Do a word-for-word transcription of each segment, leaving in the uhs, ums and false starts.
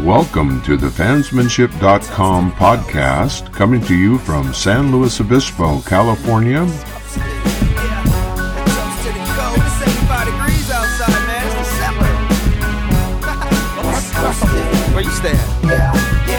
Welcome to the fansmanship dot com podcast, coming to you from San Luis Obispo, California. Where you stand? Yeah,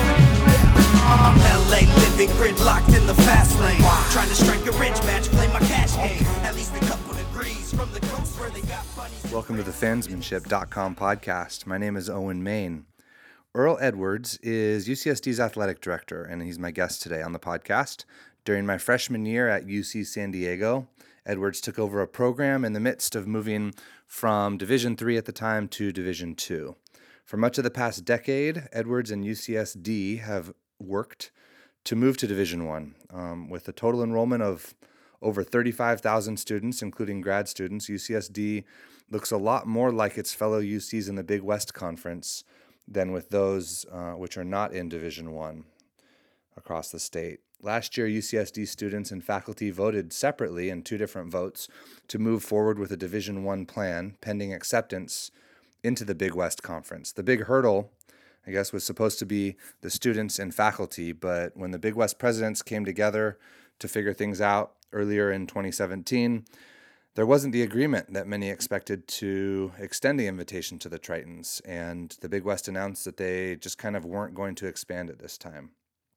yeah. L A living gridlocked in the fast lane. Trying to strike a rich match, play my cash game. At least a couple degrees from the coast where they got funny. Welcome to the fansmanship dot com podcast. My name is Owen Main. Earl Edwards is U C S D's athletic director, and he's my guest today on the podcast. During my freshman year at U C San Diego, Edwards took over a program in the midst of moving from Division three at the time to Division two. For much of the past decade, Edwards and U C S D have worked to move to Division one. Um, with a total enrollment of over thirty-five thousand students, including grad students, U C S D looks a lot more like its fellow U Cs in the Big West Conference than with those uh, which are not in Division one across the state. Last year, U C S D students and faculty voted separately in two different votes to move forward with a Division one plan pending acceptance into the Big West Conference. The big hurdle, I guess, was supposed to be the students and faculty, but when the Big West presidents came together to figure things out earlier in twenty seventeen, there wasn't the agreement that many expected to extend the invitation to the Tritons, and the Big West announced that they just kind of weren't going to expand it this time.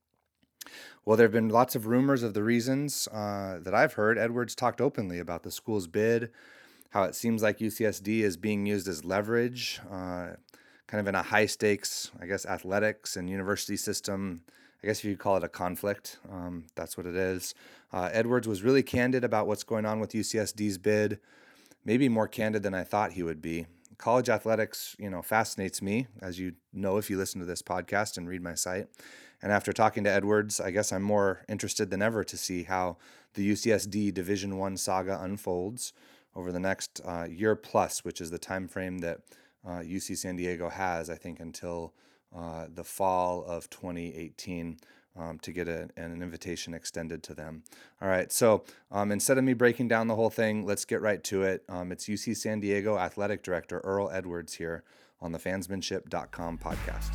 Well, there have been lots of rumors of the reasons uh, that I've heard. Edwards talked openly about the school's bid, how it seems like U C S D is being used as leverage, uh, kind of in a high-stakes, I guess, athletics and university system. I guess if you call it a conflict, um, that's what it is. Uh, Edwards was really candid about what's going on with U C S D's bid, maybe more candid than I thought he would be. College athletics, you know, fascinates me, as you know if you listen to this podcast and read my site. And after talking to Edwards, I guess I'm more interested than ever to see how the U C S D Division one saga unfolds over the next uh, year plus, which is the time frame that uh, U C San Diego has, I think, until uh, the fall of twenty eighteen um, to get a, an invitation extended to them. All right, so um, instead of me breaking down the whole thing, let's get right to it. Um, it's U C San Diego Athletic Director Earl Edwards here on the fansmanship dot com podcast.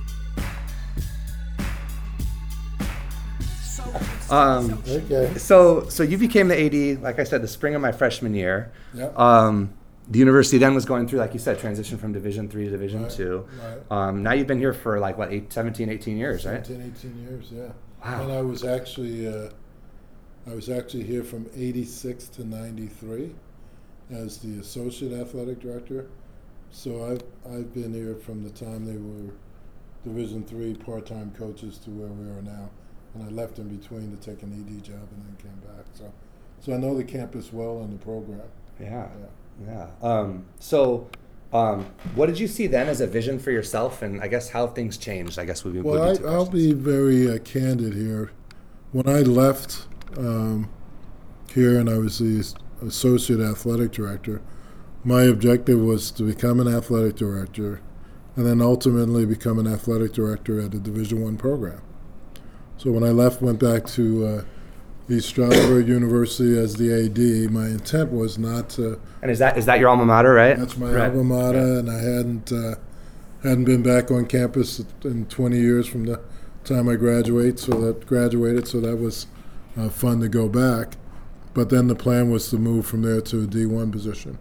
Um, okay. So, so you became the A D, like I said, the spring of my freshman year. Yep. Um, the university then was going through, like you said, transition from Division three to Division Right, two. right. Um, now you've been here for like, what, eight, seventeen, eighteen years, right? seventeen, eighteen years, yeah. Wow. And I was actually, uh, I was actually here from eighty-six to ninety-three as the associate athletic director. So I've I've been here from the time they were Division three part-time coaches to where we are now. And I left in between to take an E D job and then came back. So, so I know the campus well and the program. Yeah, Yeah. yeah. Um, so um, what did you see then as a vision for yourself, and I guess how have things changed, I guess would be, Well, would be two I, I'll be very uh, candid here. When I left um, here and I was the associate athletic director, my objective was to become an athletic director and then ultimately become an athletic director at a Division One program. So when I left, went back to uh, East Stroudsburg University as the A D, my intent was not to. And is that is that your alma mater, right? That's my right. alma mater, yeah. and I hadn't uh, hadn't been back on campus in twenty years from the time I graduate. So that graduated, so that was uh, fun to go back. But then the plan was to move from there to a D one position.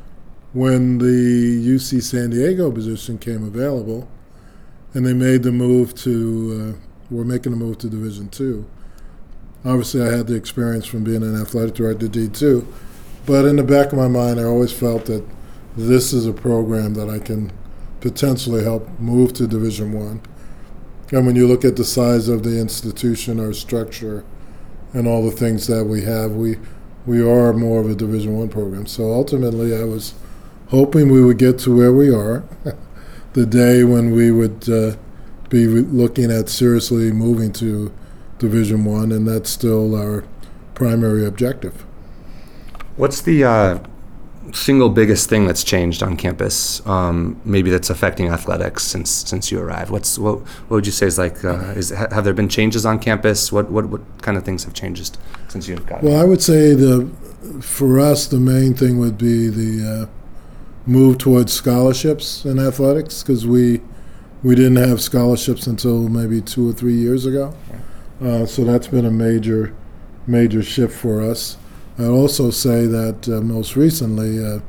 When the U C San Diego position came available, and they made the move to. Uh, We're making a move to Division two. Obviously, I had the experience from being an athletic director at D two, but in the back of my mind, I always felt that this is a program that I can potentially help move to Division one. And when you look at the size of the institution, our structure, and all the things that we have, we we are more of a Division one program. So ultimately, I was hoping we would get to where we are the day when we would uh, be looking at seriously moving to Division One, and that's still our primary objective. What's the uh, single biggest thing that's changed on campus? Um, maybe that's affecting athletics since since you arrived. What's what? What would you say is like? Uh, is have there been changes on campus? What what what kind of things have changed since you've gotten? Well, I would say the for us the main thing would be the uh, move towards scholarships in athletics, because we we didn't have scholarships until maybe two or three years ago. Uh, so that's been a major, major shift for us. I'd also say that uh, most recently, uh,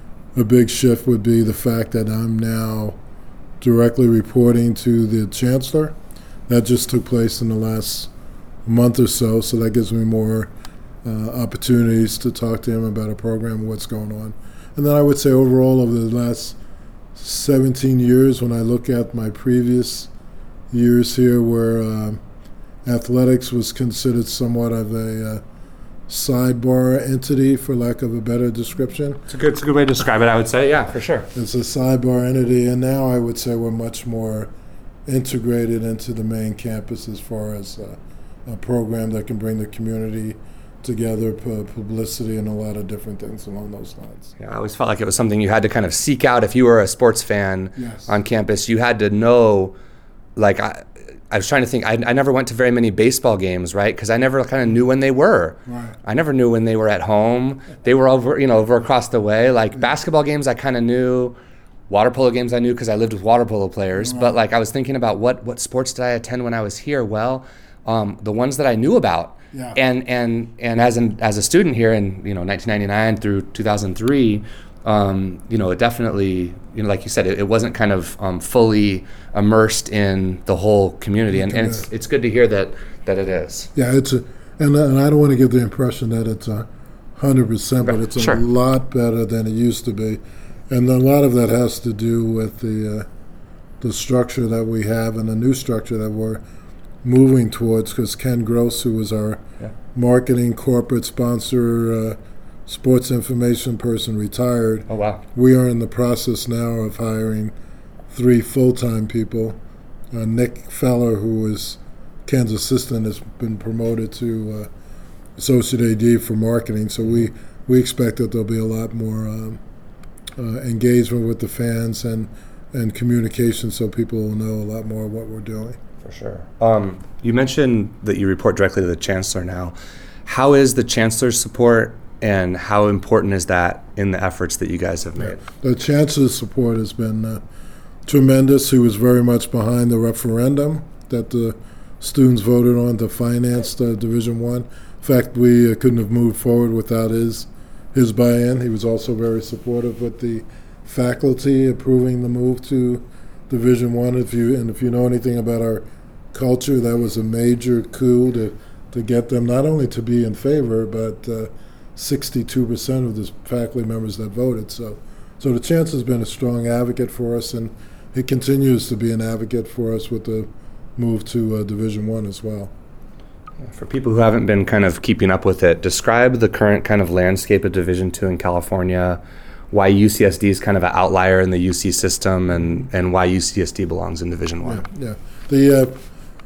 a big shift would be the fact that I'm now directly reporting to the chancellor. That just took place in the last month or so, so that gives me more uh, opportunities to talk to him about a program and what's going on. And then I would say overall over the last seventeen years, when I look at my previous years here where uh, athletics was considered somewhat of a uh, sidebar entity, for lack of a better description. It's a good, it's a good way to describe it, I would say. Yeah, for sure. It's a sidebar entity, and now I would say we're much more integrated into the main campus as far as uh, a program that can bring the community together, pu- publicity, and a lot of different things along those lines. Yeah, I always felt like it was something you had to kind of seek out if you were a sports fan Yes. on campus. You had to know, like, I, I was trying to think, I, I never went to very many baseball games, right? Because I never kind of knew when they were. Right. I never knew when they were at home. They were over, you know, over across the way. Like basketball games, I kind of knew. Water polo games, I knew because I lived with water polo players. Right. But like, I was thinking about what what sports did I attend when I was here? Well, um, the ones that I knew about. Yeah. And and and as an as a student here in you know nineteen ninety-nine through two thousand three. Um, you know, it definitely, you know, like you said, it, it wasn't kind of um, fully immersed in the whole community, and, and it's, it's good to hear that that it is. Yeah, it's a, and, and I don't want to give the impression that it's a hundred percent, but it's a Sure. lot better than it used to be, and a lot of that has to do with the uh, the structure that we have and the new structure that we're moving towards. Because Ken Gross, who was our Yeah. marketing corporate sponsor, uh, sports information person, retired. Oh wow. We are in the process now of hiring three full-time people. Uh, Nick Feller, who is Ken's assistant, has been promoted to uh, associate A D for marketing. So we, we expect that there'll be a lot more um, uh, engagement with the fans and, and communication, so people will know a lot more of what we're doing. For sure. Um, you mentioned that you report directly to the chancellor now. How is the chancellor's support, and how important is that in the efforts that you guys have made? The chancellor's support has been uh, tremendous. He was very much behind the referendum that the students voted on to finance the Division One. In fact, we uh, couldn't have moved forward without his his buy-in. He was also very supportive with the faculty approving the move to Division One. If you and if you know anything about our culture, that was a major coup to to get them not only to be in favor, but uh, sixty-two percent of the faculty members that voted. So, so the chancellor's been a strong advocate for us, and he continues to be an advocate for us with the move to uh, Division One as well. For people who haven't been kind of keeping up with it, describe the current kind of landscape of Division Two in California, why U C S D is kind of an outlier in the U C system, and, and why U C S D belongs in Division One. Yeah, yeah. The uh,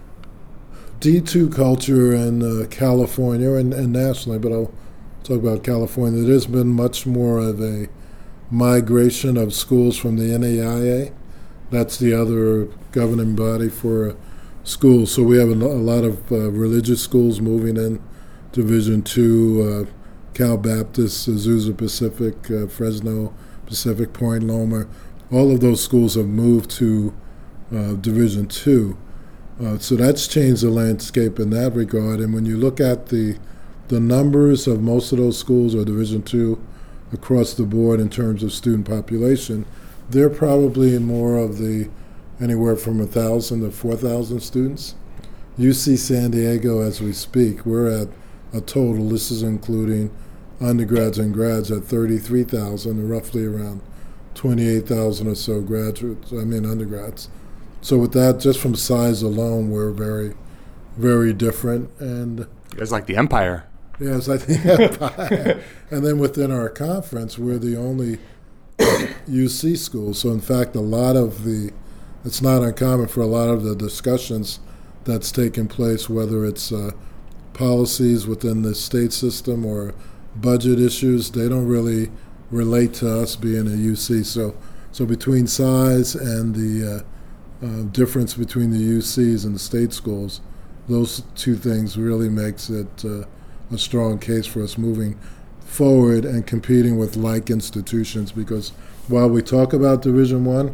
D two culture in uh, California and, and nationally, but I'll talk about California. There's been much more of a migration of schools from the N A I A. That's the other governing body for uh, schools. So we have a, a lot of uh, religious schools moving in Division Two, uh, Cal Baptist, Azusa Pacific, uh, Fresno Pacific, Point Loma. All of those schools have moved to uh, Division Two. Uh, so that's changed the landscape in that regard. And when you look at the the numbers of most of those schools or Division Two across the board in terms of student population, they're probably more of the anywhere from one thousand to four thousand students. U C San Diego, as we speak, we're at a total, this is including undergrads and grads, at thirty-three thousand, and roughly around twenty-eight thousand or so graduates, I mean undergrads. So with that, just from size alone, we're very, very different. And You guys like the Empire. yes, I think, and then within our conference, we're the only U C school. So in fact, a lot of the, it's not uncommon for a lot of the discussions that's taken place, whether it's uh, policies within the state system or budget issues, they don't really relate to us being a U C. So, so between size and the uh, uh, difference between the U Cs and the state schools, those two things really makes it uh, a strong case for us moving forward and competing with like institutions. Because while we talk about Division One,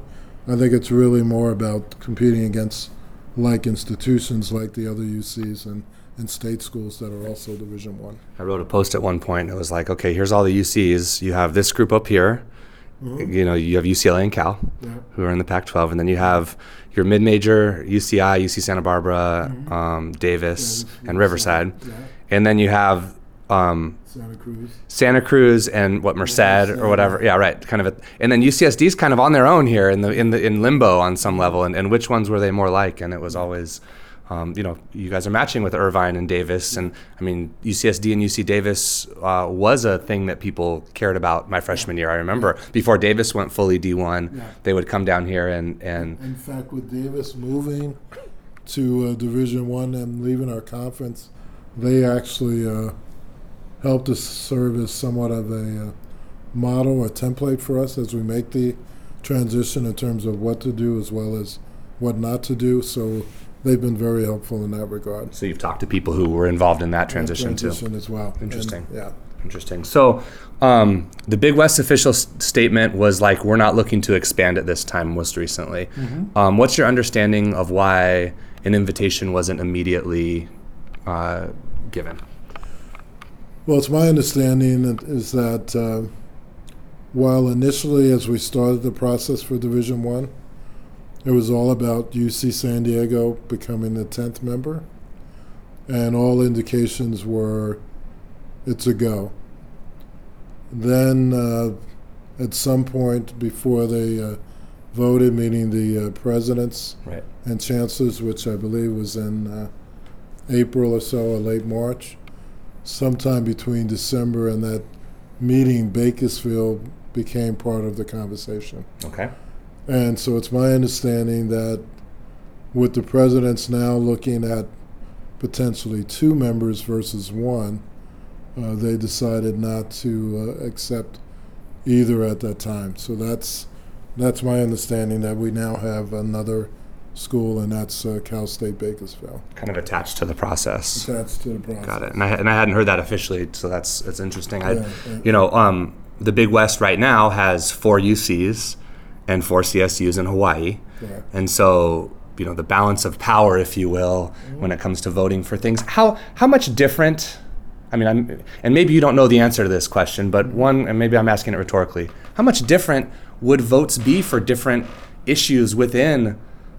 I think it's really more about competing against like institutions like the other U Cs and, and state schools that are also Division One. I wrote a post at one point. It was like, okay, here's all the U Cs. You have this group up here. Mm-hmm. You know, you have U C L A and Cal, yeah. who are in the Pac twelve, and then you have your mid-major, U C I, U C Santa Barbara, mm-hmm. um, Davis, yeah, and Riverside. Yeah. And then you have um, Santa Cruz. Santa Cruz and what Merced yeah, or whatever. Yeah, right. Kind of, a, and then U C S D's kind of on their own here in the in the in limbo on some level. And, and which ones were they more like? And it was always, um, you know, you guys are matching with Irvine and Davis, and I mean U C S D and U C Davis uh, was a thing that people cared about my freshman year. I remember before Davis went fully D one, yeah. they would come down here and and. In fact, with Davis moving to uh, Division One and leaving our conference, they actually. Uh, helped us serve as somewhat of a uh, model or template for us as we make the transition in terms of what to do as well as what not to do. So they've been very helpful in that regard. So you've talked to people who were involved in that transition, that transition too. as well. Interesting. And, yeah. Interesting. So um, the Big West official s- statement was like, we're not looking to expand at this time most recently. Mm-hmm. Um, what's your understanding of why an invitation wasn't immediately uh, given? Well, it's my understanding that, is that uh, while initially, as we started the process for Division One, it was all about U C San Diego becoming the tenth member, and all indications were it's a go. Then, uh, at some point before they uh, voted, meaning the uh, presidents right. and chancellors, which I believe was in uh, April or so, or late March. Sometime between December and that meeting, Bakersfield became part of the conversation. Okay. And so it's my understanding that with the presidents now looking at potentially two members versus one, uh, they decided not to uh, accept either at that time. So that's that's my understanding, that we now have another school, and that's uh, Cal State Bakersfield. Kind of attached to the process. Attached to the process. Got it. And I and I hadn't heard that officially, so that's that's interesting. I, Yeah, yeah. you know, um, the Big West right now has four U Cs and four C S Us in Hawaii, Correct. and so you know the balance of power, if you will, mm-hmm. when it comes to voting for things. How how much different? I mean, I'm, and maybe you don't know the answer to this question, but one, and maybe I'm asking it rhetorically. How much different would votes be for different issues within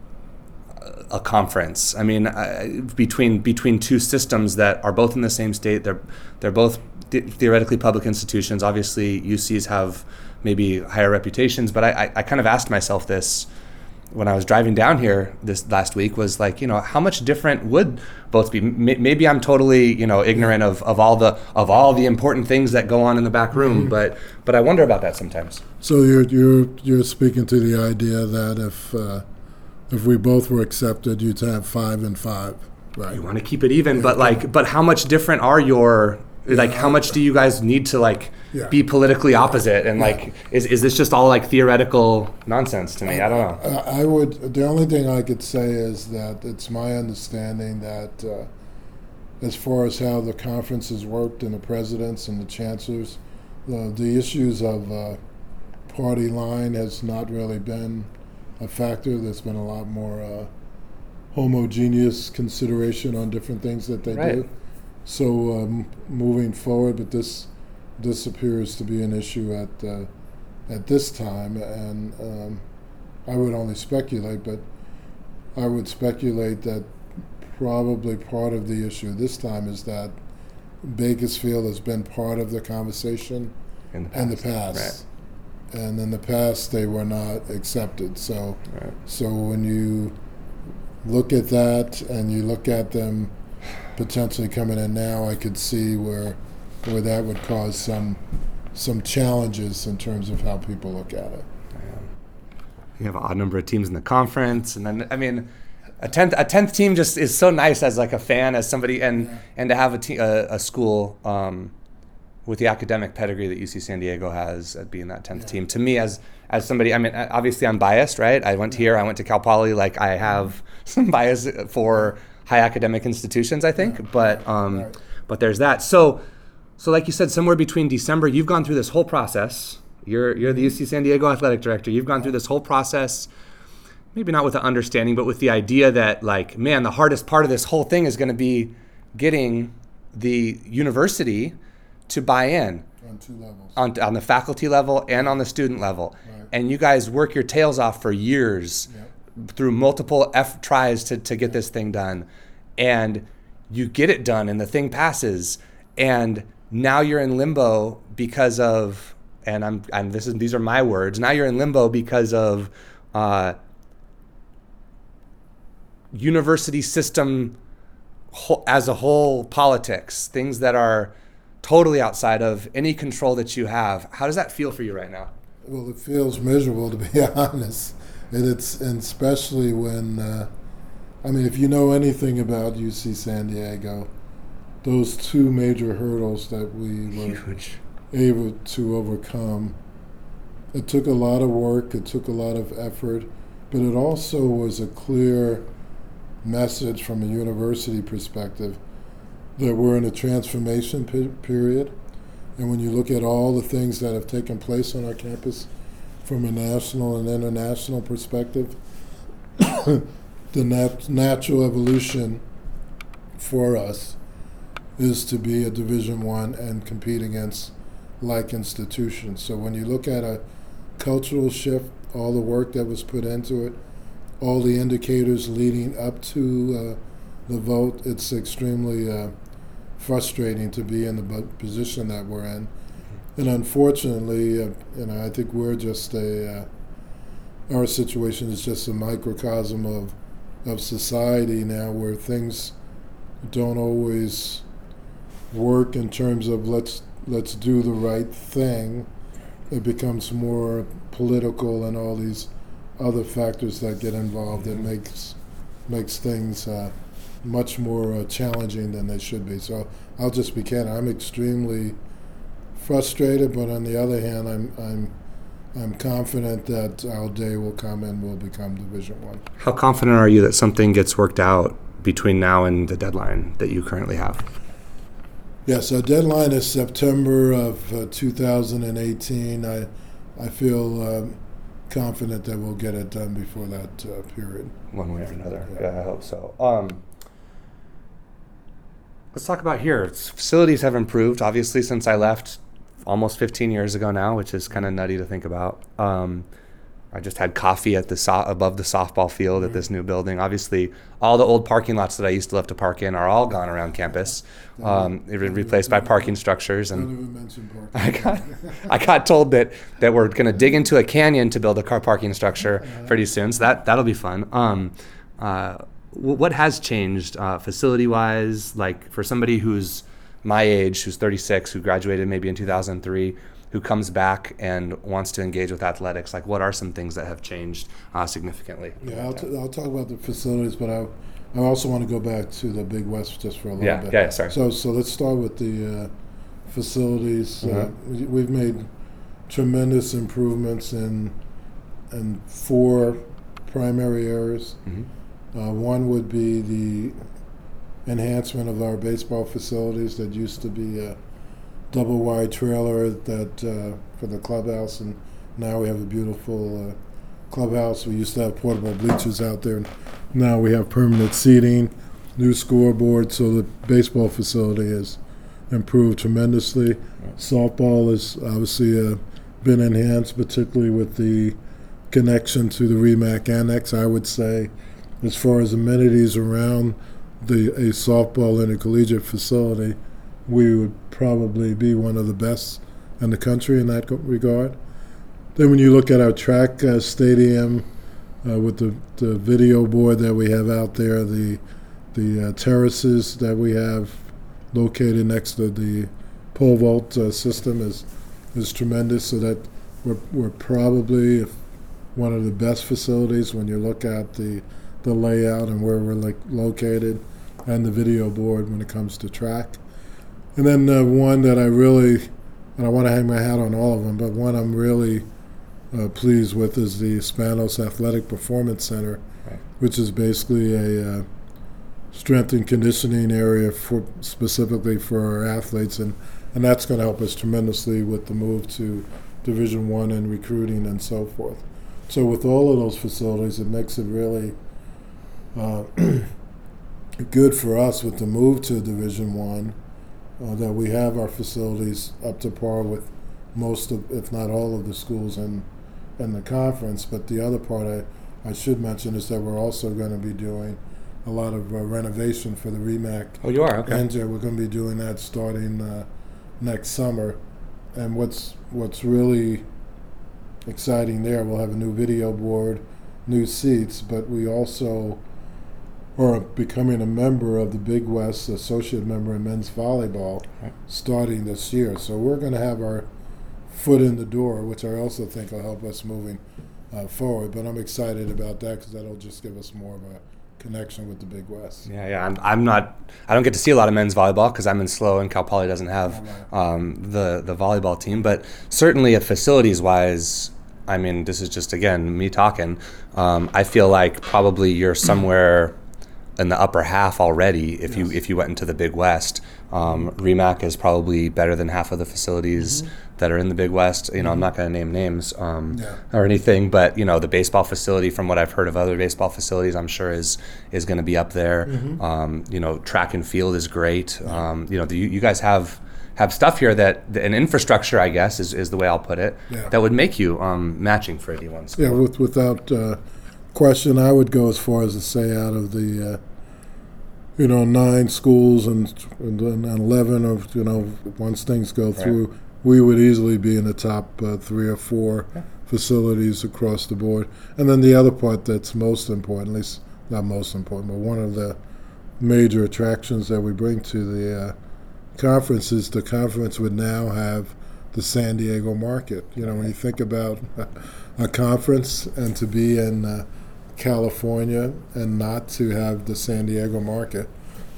a conference? I mean, uh, between between two systems that are both in the same state, they're they're both th- theoretically public institutions. Obviously, U Cs have maybe higher reputations, but I, I, I kind of asked myself this when I was driving down here this last week, was like, you know, how much different would both be? M- maybe I'm totally, you know, ignorant of, of all the of all the important things that go on in the back room, mm-hmm. but but I wonder about that sometimes. So you're you're you're speaking to the idea that if uh, if we both were accepted, you'd have five and five, right? You want to keep it even, yeah. but like, but how much different are your, yeah, like, how much do you guys need to like yeah. be politically opposite? And yeah. like, is is this just all like theoretical nonsense to me? I, I don't know. I, I would. The only thing I could say is that it's my understanding that uh, as far as how the conference has worked and the presidents and the chancellors, the the issues of uh, party line has not really been a factor. There's been a lot more uh, homogeneous consideration on different things that they right. do. So um, moving forward, but this this appears to be an issue at uh, at this time, and um, I would only speculate, but I would speculate that probably part of the issue this time is that Bakersfield has been part of the conversation in the past. In the past. Right. And in the past, they were not accepted. So, right. so when you look at that and you look at them potentially coming in now, I could see where where that would cause some some challenges in terms of how people look at it. You have an odd number of teams in the conference, and then I mean, a tenth a tenth team just is so nice as like a fan, as somebody, and Yeah. and to have a, te- a, a school um, with the academic pedigree that U C San Diego has at being that tenth Yeah. team. To me, as as somebody, I mean, obviously I'm biased, right? I went here, I went to Cal Poly, like I have some bias for high academic institutions, I think, Yeah. but um, Right. but there's that. So so like you said, somewhere between December, you've gone through this whole process. You're you're the U C San Diego athletic director. You've gone through this whole process maybe not with the understanding, but with the idea that, like, man, the hardest part of this whole thing is going to be getting the university to buy in. On two levels. On, on the faculty level and on the student level. Right. And you guys work your tails off for years Yep. through multiple F tries to, to get this thing done. And you get it done and the thing passes. And now you're in limbo because of, and I'm, I'm this is these are my words, now you're in limbo because of uh, university system whole, as a whole politics, things that are totally outside of any control that you have. How does that feel for you right now? Well, it feels miserable, to be honest, and it's and especially when, uh, I mean, if you know anything about U C San Diego, those two major hurdles that we were Huge. able to overcome, it took a lot of work, it took a lot of effort, but it also was a clear message from a university perspective that we're in a transformation pe- period. And when you look at all the things that have taken place on our campus from a national and international perspective, the nat- natural evolution for us is to be a Division One and compete against like institutions. So when you look at a cultural shift, all the work that was put into it, all the indicators leading up to uh, the vote, it's extremely uh, frustrating to be in the bu- position that we're in. And unfortunately, uh, you know, I think we're just a, uh, our situation is just a microcosm of, of society now, where things don't always work in terms of let's let's do the right thing. It becomes more political and all these other factors that get involved that makes makes things uh, much more uh, challenging than they should be. So I'll just be candid. I'm extremely frustrated, but on the other hand, I'm I'm I'm confident that our day will come and we'll become Division One. How confident are you that something gets worked out between now and the deadline that you currently have? Yes, our deadline is September of uh, two thousand eighteen. I I feel um, confident that we'll get it done before that uh, period. One way or another. Yeah. Yeah, I hope so. Um, let's talk about here. It's- facilities have improved, obviously, since I left almost fifteen years ago now, which is kind of nutty to think about. Um, I just had coffee at the so- above the softball field at this new building. Obviously, all the old parking lots that I used to love to park in are all gone around campus. Um, they've been replaced by parking structures, Don't and even mention I parking. got I got told that that we're going to dig into a canyon to build a car parking structure pretty soon. So that that'll be fun. Um, uh, w- what has changed uh, facility wise? Like for somebody who's my age, who's thirty-six, who graduated maybe in two thousand three, who comes back and wants to engage with athletics, like what are some things that have changed uh, significantly? Yeah, I'll, t- I'll talk about the facilities, but I I also want to go back to the Big West just for a little Yeah, bit. yeah, yeah, sorry. So so let's start with the uh, facilities. Uh, Mhm. we, we've made tremendous improvements in in four primary areas. Mhm. Uh, one would be the enhancement of our baseball facilities that used to be a double wide trailer that uh, for the clubhouse, and now we have a beautiful uh, clubhouse. We used to have portable bleachers out there, and now we have permanent seating, new scoreboard. So the baseball facility has improved tremendously. Softball has obviously uh, been enhanced, particularly with the connection to the REMAC Annex. I would say, as far as amenities around the a softball intercollegiate facility, we would probably be one of the best in the country in that regard. Then when you look at our track uh, stadium uh, with the, the video board that we have out there, the the uh, terraces that we have located next to the pole vault uh, system is is tremendous. So that we're, we're probably one of the best facilities when you look at the the layout and where we're like located, and the video board when it comes to track. And then uh, one that I really, and I want to hang my hat on all of them, but one I'm really uh, pleased with is the Spanos Athletic Performance Center, Right. which is basically a uh, strength and conditioning area for specifically for our athletes, and, and that's going to help us tremendously with the move to Division One and recruiting and so forth. So with all of those facilities, it makes it really uh, good for us with the move to Division One, uh, that we have our facilities up to par with most of, if not all of the schools in in the conference. But the other part I, I should mention is that we're also going to be doing a lot of uh, renovation for the REMAC. Oh, you are? Okay. Enter. We're going to be doing that starting uh, next summer. And what's what's really exciting there, we'll have a new video board, new seats, but we also are becoming a member of the Big West, associate member in men's volleyball, Right. starting this year. So we're going to have our foot in the door, which I also think will help us moving uh, forward. But I'm excited about that because that'll just give us more of a connection with the Big West. Yeah, yeah. I'm, I'm not. I don't get to see a lot of men's volleyball because I'm in SLO and Cal Poly doesn't have um, the the volleyball team. But certainly, at facilities wise, I mean, this is just again me talking. Um, I feel like probably you're somewhere in the upper half already if you Yes. if you went into the Big West. Um, REMAC is probably better than half of the facilities that are in the Big West. You know, I'm not going to name names um, Yeah. or anything, but you know, the baseball facility, from what I've heard of other baseball facilities, I'm sure is is going to be up there. Um, you know, track and field is great. Um, you know, the, you, you guys have have stuff here that an infrastructure, I guess, is, is the way I'll put it, Yeah. that would make you um, matching for a D one school. Yeah, with, without uh, question, I would go as far as to say out of the, uh, you know, nine schools and, and, and eleven of, you know, once things go through, we would easily be in the top uh, three or four facilities across the board. And then the other part that's most important, at least not most important, but one of the major attractions that we bring to the uh, conference is the conference would now have the San Diego market. You know, when you think about a conference and to be in uh, California and not to have the San Diego market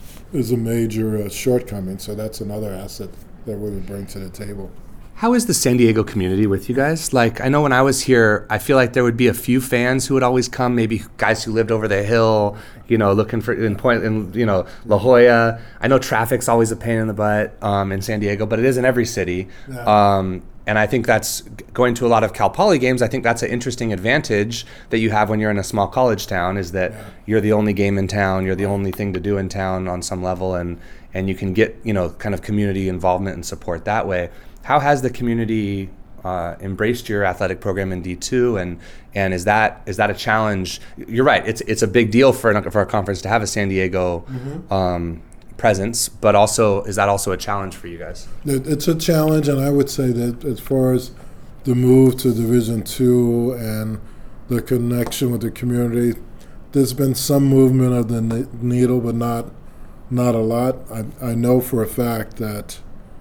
is a major uh, shortcoming. So that's another asset that we would bring to the table. How is the San Diego community with you guys? Like, I know when I was here, I feel like there would be a few fans who would always come, maybe guys who lived over the hill, you know, looking for in point in, you know, La Jolla. I know traffic's always a pain in the butt um, in San Diego, but it is in every city. Yeah. Um, and I think that's going to a lot of Cal Poly games. I think that's an interesting advantage that you have when you're in a small college town, is that Yeah. you're the only game in town, you're the only thing to do in town on some level, and and you can get, you know, kind of community involvement and support that way. How has the community uh, embraced your athletic program in D two, and and is that is that a challenge? You're right. It's it's a big deal for an, for a conference to have a San Diego Mm-hmm. um, presence, but also is that also a challenge for you guys? It, it's a challenge, and I would say that as far as the move to Division Two and the connection with the community, there's been some movement of the ne- needle, but not not a lot. I, I know for a fact that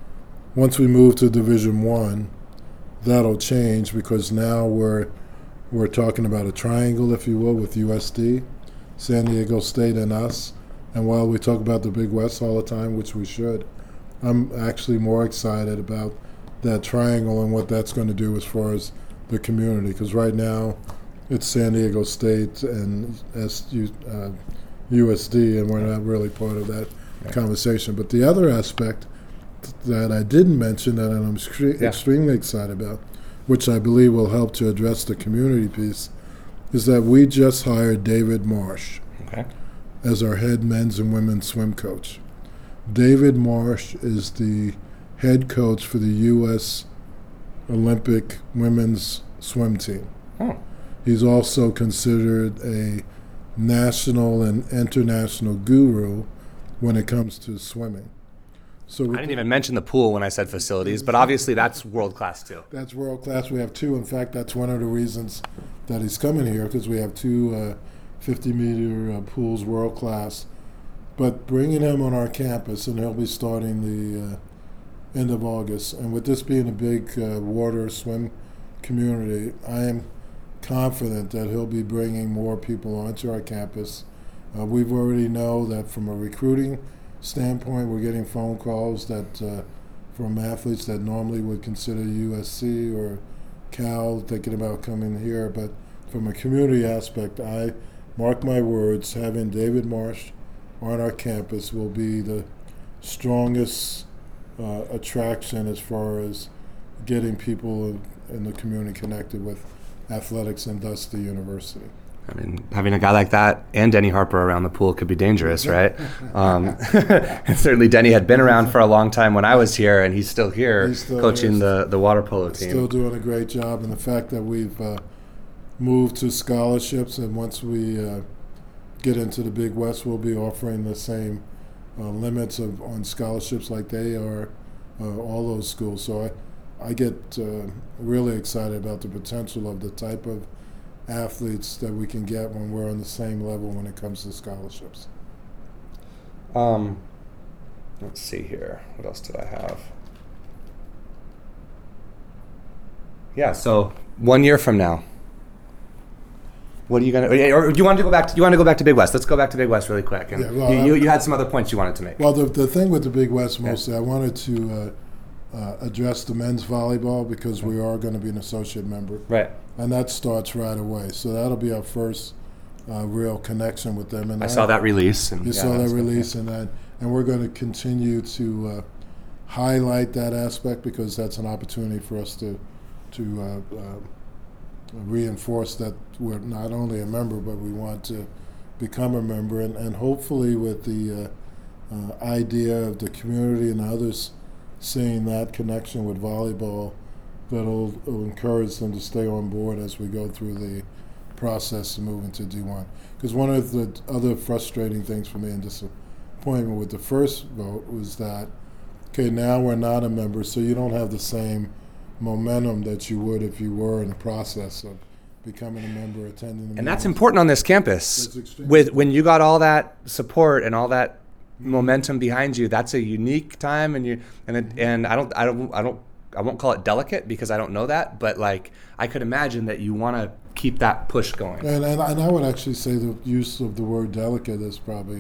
once we move to Division One, that'll change because now we're we're talking about a triangle, if you will, with U S D, San Diego State, and us. And while we talk about the Big West all the time, which we should, I'm actually more excited about that triangle and what that's going to do as far as the community. Because right now, it's San Diego State and S U, uh, U S D, and we're not really part of that Right. conversation. But the other aspect that I didn't mention that I'm extre- Yeah. extremely excited about, which I believe will help to address the community piece, is that we just hired David Marsh Okay. as our head men's and women's swim coach. David Marsh is the head coach for the U S Olympic women's swim team. Oh. He's also considered a national and international guru when it comes to swimming. So I with didn't even mention the pool when I said facilities, but obviously that's world class too. That's world class. We have two. In fact, that's one of the reasons that he's coming here, because we have two uh, fifty meter uh, pools world class. But bringing him on our campus, and he'll be starting the uh, end of August. And with this being a big uh, water swim community, I am confident that he'll be bringing more people onto our campus. Uh, we've already know that from a recruiting standpoint, we're getting phone calls that uh, from athletes that normally would consider U S C or Cal thinking about coming here. But from a community aspect, I mark my words, having David Marsh on our campus will be the strongest uh, attraction as far as getting people in the community connected with athletics and thus the university. I mean, having a guy like that and Denny Harper around the pool could be dangerous, right? um, and certainly Denny had been around for a long time when I was here, and he's still here He's still coaching is. the, the water polo team. Still doing a great job, and the fact that we've uh, moved to scholarships, and once we uh, get into the Big West, we'll be offering the same uh, limits of on scholarships like they are, uh, all those schools. So I, I get uh, really excited about the potential of the type of athletes that we can get when we're on the same level when it comes to scholarships. Um, let's see here. What else did I have? Yeah. So one year from now, what are you gonna? Or do you want to go back? To, you want to go back to Big West? Let's go back to Big West really quick. And Yeah, well, you, you, you had some other points you wanted to make. Well, the the thing with the Big West mostly, I wanted to uh, uh, address the men's volleyball because we are going to be an associate member. Right. And that starts right away. So that'll be our first uh, real connection with them. And I saw that release. And You yeah, saw that that's good, release, yeah. and that, and we're going to continue to uh, highlight that aspect because that's an opportunity for us to to uh, uh, reinforce that we're not only a member, but we want to become a member. And, and hopefully, with the uh, uh, idea of the community and others seeing that connection with volleyball, that'll will encourage them to stay on board as we go through the process of moving to D one. Because one of the other frustrating things for me and disappointment with the first vote was that, okay, now we're not a member, so you don't have the same momentum that you would if you were in the process of becoming a member, attending the And that's meetings. important on this campus. That's extremely With when you got all that support and all that momentum behind you, that's a unique time. And you and it, and I don't I don't I don't I won't call it delicate because I don't know that, but like I could imagine that you want to keep that push going. And, and, and I would actually say the use of the word delicate is probably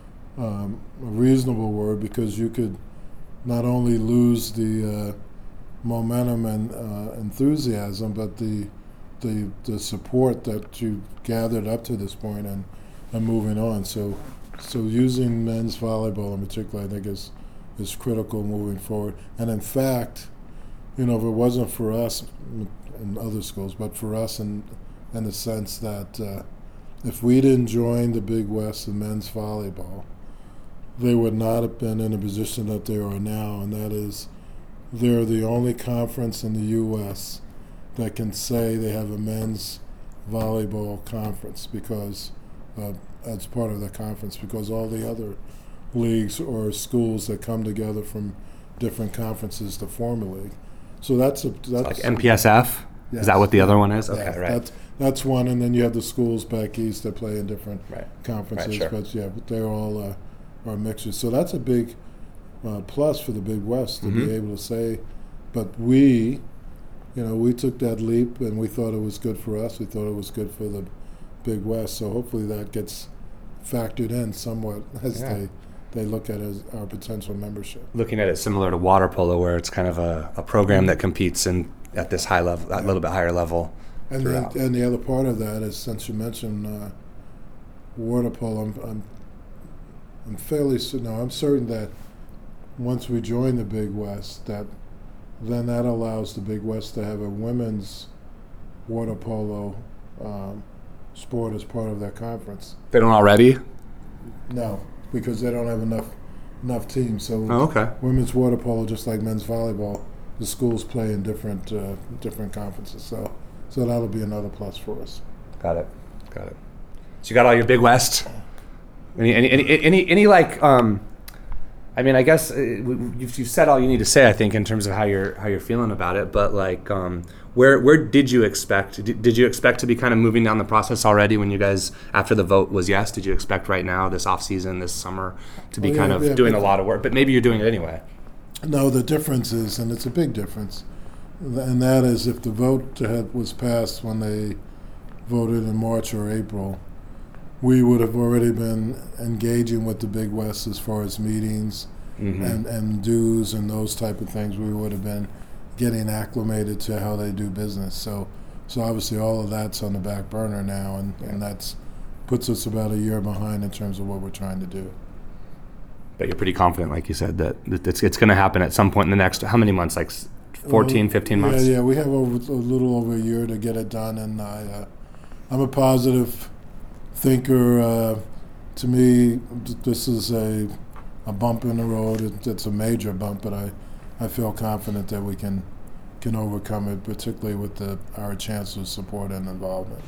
um, a reasonable word because you could not only lose the uh, momentum and uh, enthusiasm, but the, the the support that you gathered up to this point and, and moving on. So so using men's volleyball in particular, I think is is critical moving forward. And in fact, you know, if it wasn't for us and other schools, but for us in, in the sense that uh, if we didn't join the Big West in men's volleyball, they would not have been in a position that they are now, and that is they're the only conference in the U S that can say they have a men's volleyball conference because uh, as part of the conference, because all the other leagues or schools that come together from different conferences to form a league. So that's a that's Like M P S F? Yes. Is that what the other one is? Okay, yeah, right. That's that's one, and then you have the schools back east that play in different Right. conferences. Right, sure. But yeah, but they're all uh, are mixtures. So that's a big uh, plus for the Big West to Mhm. be able to say. But we, you know, we took that leap, and we thought it was good for us. We thought it was good for the Big West. So hopefully that gets factored in somewhat as Yeah. they they look at as our potential membership. Looking at it similar to water polo, where it's kind of a, a program that competes in at this high level, that little bit higher level. And then, throughout. and the other part of that is, since you mentioned uh, water polo, I'm, I'm, I'm fairly cer- no, I'm certain that once we join the Big West, that then that allows the Big West to have a women's water polo um, sport as part of their conference. They don't already? No, because they don't have enough enough teams. So Oh, okay. women's water polo, just like men's volleyball, the schools play in different uh, different conferences. So so that'll be another plus for us. Got it. Got it. So you got all your Big West. Any, any, any, any, any like, um, I mean, I guess uh, you've, you've said all you need to say, I think, in terms of how you're how you're feeling about it. But like, um, where where did you expect? Did, did you expect to be kind of moving down the process already when you guys, after the vote was yes? Did you expect right now, this off season, this summer, to be Oh, yeah, kind of yeah, doing but- a lot of work? But maybe you're doing it anyway. No, the difference is, and it's a big difference, and that is if the vote had, was passed when they voted in March or April, we would have already been engaging with the Big West as far as meetings Mm-hmm. and, and dues and those type of things. We would have been getting acclimated to how they do business. So, so obviously all of that's on the back burner now, and, and that's puts us about a year behind in terms of what we're trying to do. But you're pretty confident, like you said, that, that it's it's going to happen at some point in the next, how many months? Like s- fourteen, fifteen months? Yeah, yeah, we have over, a little over a year to get it done, and I, uh, I'm a positive thinker. Uh, to me, this is a a bump in the road. It, it's a major bump, but I, I feel confident that we can can overcome it, particularly with the, our chancellor's support and involvement.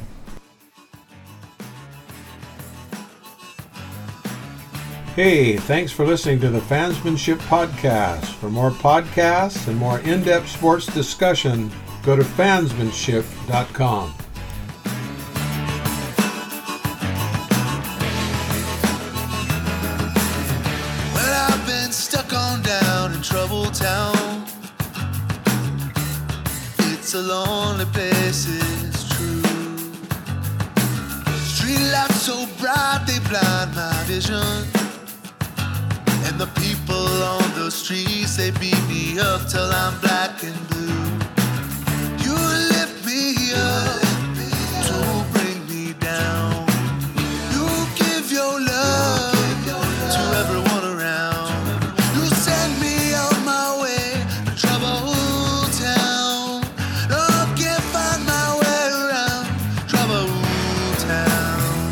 Hey, thanks for listening to the Fansmanship Podcast. For more podcasts and more in-depth sports discussion, go to fansmanship dot com. Well, I've been stuck on down in Trouble Town. It's a lonely place, it's true. Street lights so bright they blind my vision. And the people on the streets, they beat me up till I'm black and blue. You lift me up to bring me down. You give your love to everyone around. You send me on my way to Trouble Town. No, I can't find my way around Trouble Town.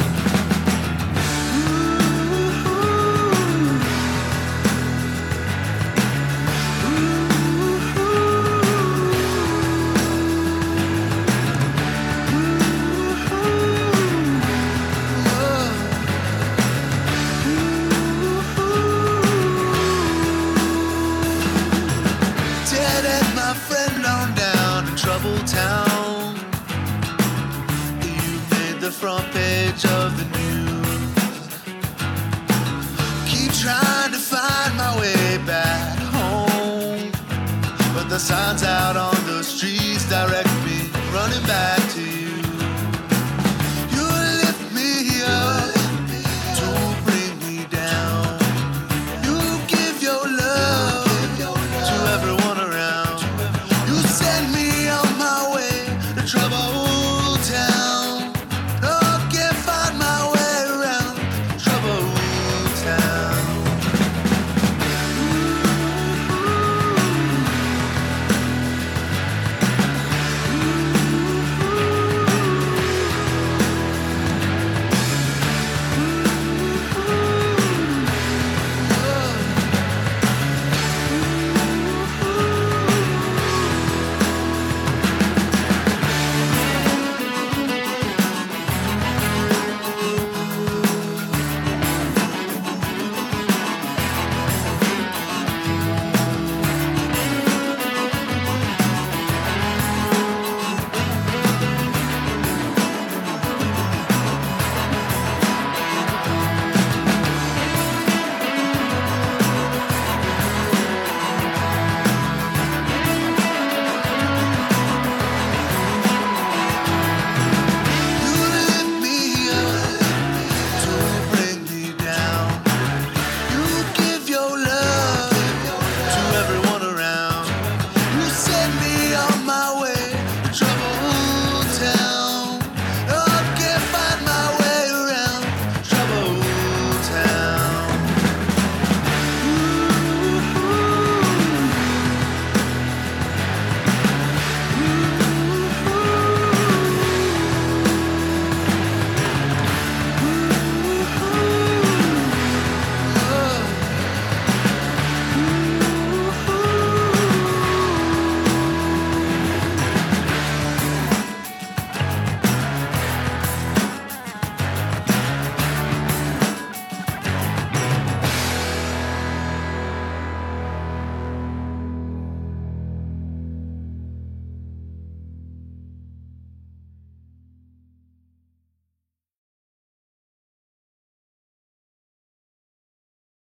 Town. You made the front page of the news. Keep trying to find my way back home, but the signs